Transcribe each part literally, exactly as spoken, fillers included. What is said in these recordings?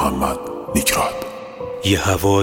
محمد نیکراد. یه هوای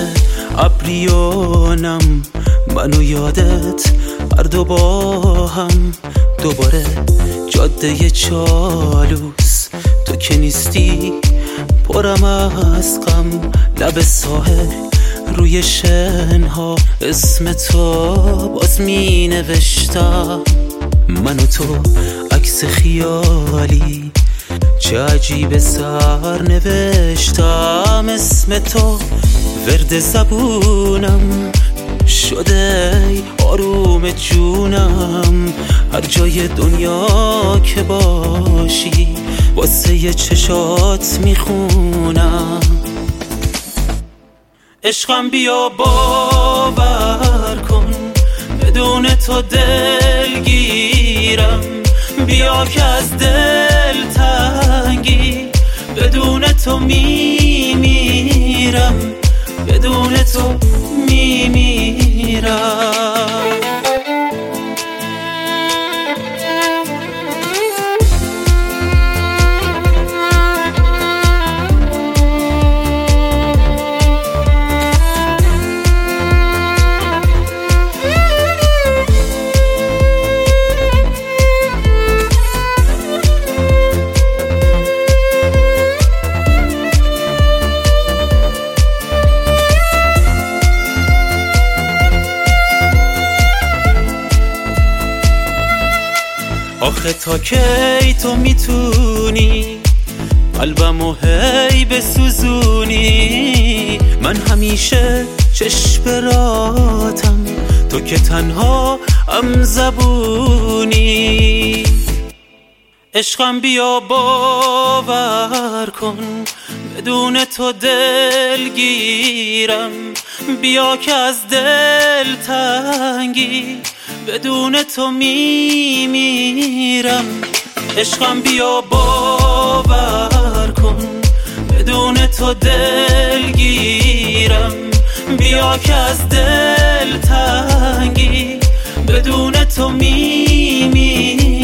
ابریانم منو یادت هر دو با هم دوباره جاده چالوس تو که نیستی پرم از غم لب ساحل روی شنها اسم تو باز می نوشتم من و تو عکس خیالی چه عجیب سر نوشتم اسم تو ورد زبونم شده آروم جونم هر جای دنیا که باشی واسه یه چشات میخونم عشقم بیا باور کن بدون تو دلگیرم بیا که از دل تنگی بدون تو میمیرم بدون تو میمیرم آخه تا کی تو میتونی قلبمو هی بسوزونی من همیشه چشم راتم تو که تنها هم زبونی عشقم بیا باور کن بدون تو دلگیرم بیا که از دل تنگی بدون تو میمیرم عشقم بیا باور کن بدون تو دلگیرم بیا که از دل تنگی بدون تو میمیرم